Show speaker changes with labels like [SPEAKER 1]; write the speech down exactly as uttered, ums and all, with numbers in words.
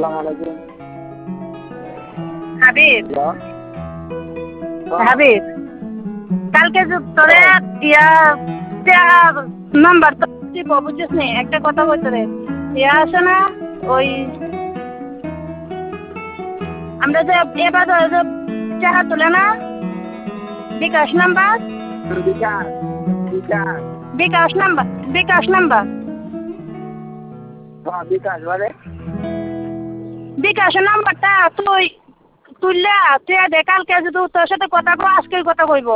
[SPEAKER 1] আসসালামু আলাইকুম।
[SPEAKER 2] হাবিব হাবিব কালকে যে তোরে ইয়া নাম্বার তো বুঝছিস নি একটা কথা বলতে রে ইয়া আছে না ওই আমরা যে এবার যে টাকা তুলে না bKash number
[SPEAKER 1] bKash bKash
[SPEAKER 2] bKash number bKash number
[SPEAKER 1] হ্যাঁ বিকাশ বলে
[SPEAKER 2] বিকাশের নাম্বারটা তুই তুললে তুই দে কালকে যদি তোর সাথে কথা কো আজকে কথা কইব